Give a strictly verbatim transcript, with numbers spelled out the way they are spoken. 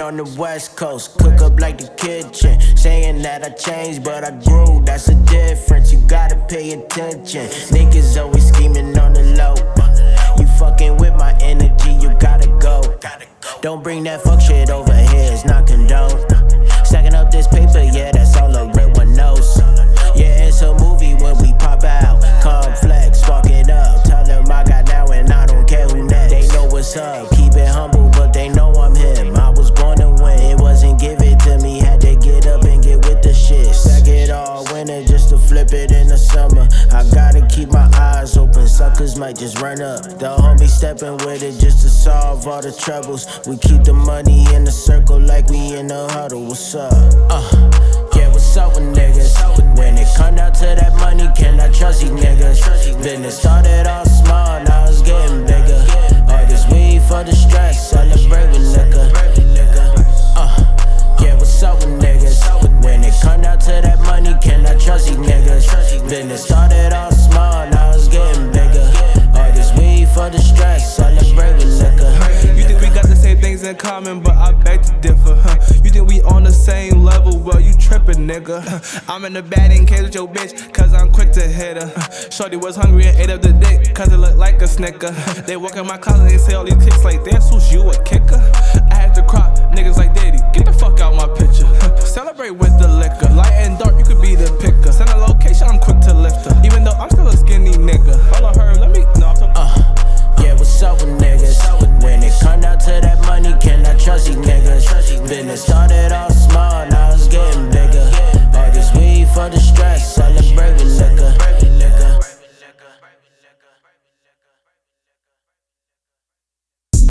on the west coast, cook up like the kitchen. Saying that I changed, but I grew, that's a difference. You gotta pay attention. Niggas always scheming on the low. You fucking with my energy, you gotta go. Don't bring that fuck shit over here, it's not condoned. Stacking up this paper, yeah, that's all a real one knows. Yeah, it's a movie when we pop out. Come flex, spark it up. Tell them I got now and I don't care who next. They know what's up, keep it humble, but they know I'm him. I was born to win, it wasn't give it to me. Had to get up and get with the shit. Stack it all winter just to flip it in the summer. I gotta keep my eyes open, suckers might just run up. The homie stepping with it just to solve all the troubles. We keep the money in the circle like we in the huddle. What's up? Uh, yeah, what's up with niggas? When it come down to that money, can I trust these niggas? Then it started off small, now it's getting bigger. All this weed for the stress, celebrate with liquor. Uh, yeah, what's up with niggas? When it come down to that money, can I trust these niggas? Then it started off small, now it's getting bigger. All this weed for the stress, celebrate with liquor. You think we got the same things in common, but I beg to differ, huh? You think we on the same level, well you trippin', nigga. I'm in the batting cage with your bitch, cause I'm quick to hit her. Shorty was hungry and ate up the dick, cause it looked like a snicker. They walk in my closet and they say all these kicks like, damn, Swoosh, you a kicker? I had to crop niggas like Diddy, get the fuck out my picture. Celebrate with the liquor, light and dark, you could be the picker. Send a location, I'm quick to lift her, even though I'm still a skinny nigga. Hold on, her, let me, no, I'm talking. Uh, yeah, what's up with niggas? When it come down to that money, can I trust these niggas? Then it started off small, now it's getting bigger. All this weed for the stress,